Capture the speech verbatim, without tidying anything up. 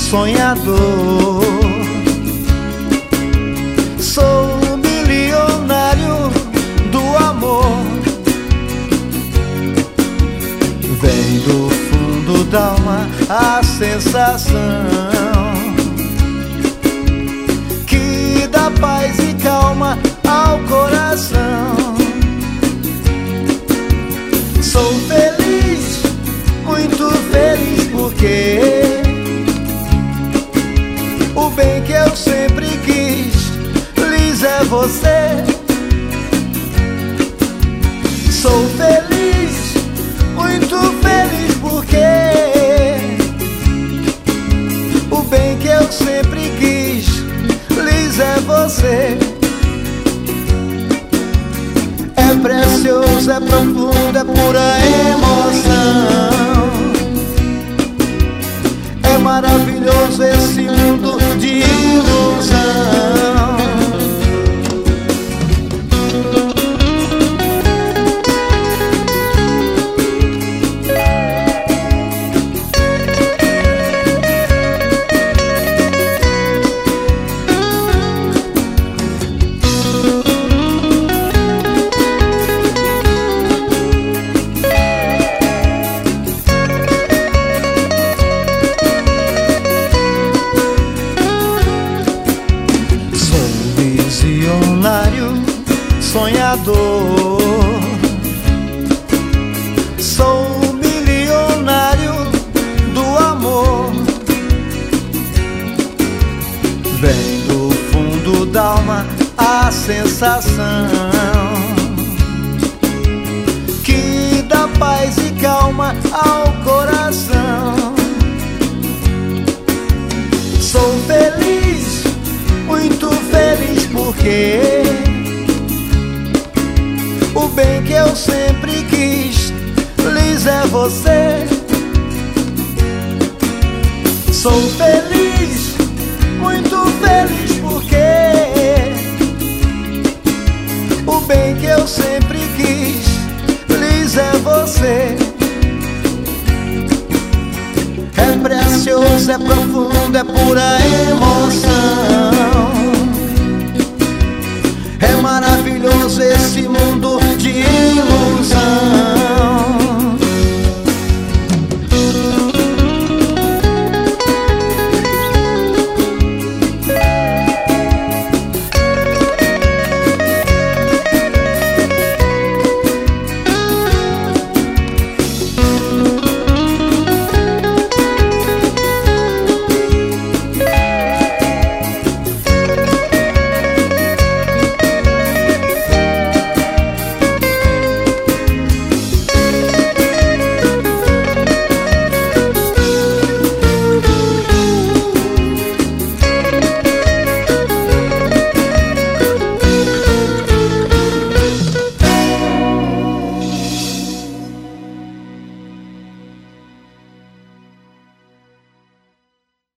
sonhador. Sou milionário do amor. Vem do fundo da alma a sensação que dá paz e calma ao coração. Sou feliz, muito feliz, porque o bem que eu sempre quis, Liz, é você. Sou feliz, muito feliz, porque o bem que eu sempre quis, Liz, é você. É precioso, é profundo, é pura emoção. É maravilhoso esse mundo de ilusão. Sonhador, sou milionário do amor. Vem do fundo da alma a sensação que dá paz e calma ao coração. Sou feliz, muito feliz, porque o bem que eu sempre quis, Liz, é você. Sou feliz, muito feliz, porque o bem que eu sempre quis, Liz, é você. É precioso, é profundo, é pura emoção. É maravilhoso esse mundo de